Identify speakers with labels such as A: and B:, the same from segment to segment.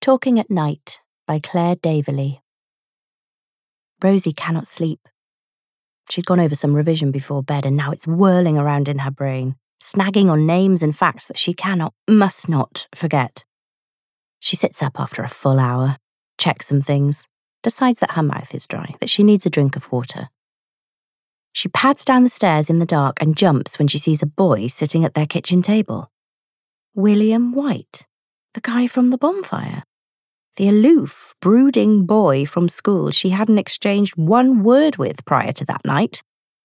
A: Talking at Night by Claire Daverley. Rosie cannot sleep. She'd gone over some revision before bed and now it's whirling around in her brain, snagging on names and facts that she must not forget. She sits up after a full hour, checks some things, decides that her mouth is dry, that she needs a drink of water. She pads down the stairs in the dark and jumps when she sees a boy sitting at their kitchen table. William White, the guy from the bonfire. The aloof, brooding boy from school she hadn't exchanged one word with prior to that night.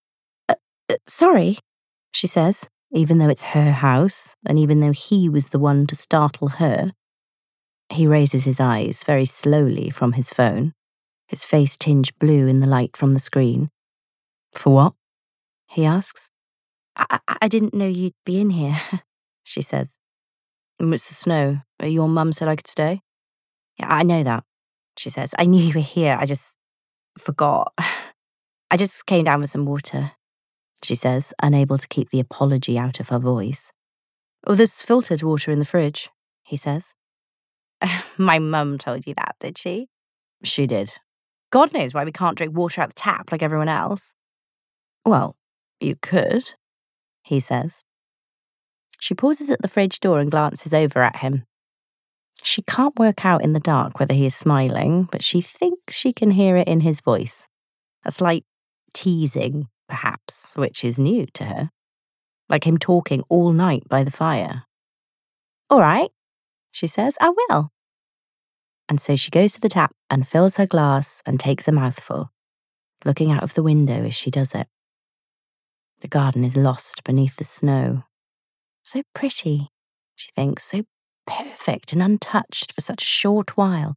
A: Sorry, she says, even though it's her house, and even though he was the one to startle her. He raises his eyes very slowly from his phone, his face tinged blue in the light from the screen. For what? He asks. I didn't know you'd be in here, she says. It's the snow. Your mum said I could stay? Yeah, I know that, she says. I knew you were here. I just forgot. I just came down with some water, she says, unable to keep the apology out of her voice. Oh, there's filtered water in the fridge, he says. My mum told you that, did she? She did. God knows why we can't drink water out the tap like everyone else. Well, you could, he says. She pauses at the fridge door and glances over at him. She can't work out in the dark whether he is smiling, but she thinks she can hear it in his voice. A slight teasing, perhaps, which is new to her. Like him talking all night by the fire. All right, she says, I will. And so she goes to the tap and fills her glass and takes a mouthful, looking out of the window as she does it. The garden is lost beneath the snow. So pretty, she thinks, so perfect and untouched for such a short while.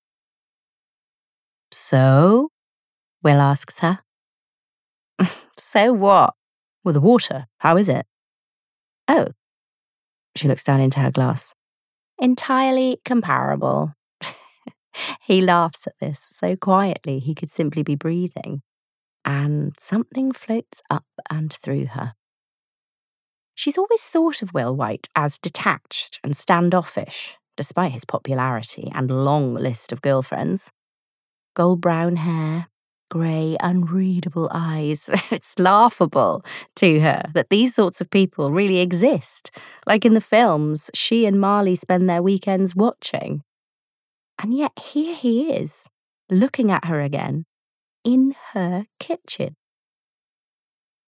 A: So? Will asks her. So what? Well, the water, how is it? Oh. She looks down into her glass. Entirely comparable. He laughs at this so quietly he could simply be breathing. And something floats up and through her. She's always thought of Will White as detached and standoffish, despite his popularity and long list of girlfriends. Gold brown hair, grey, unreadable eyes. It's laughable to her that these sorts of people really exist, like in the films she and Marley spend their weekends watching. And yet here he is, looking at her again, in her kitchen.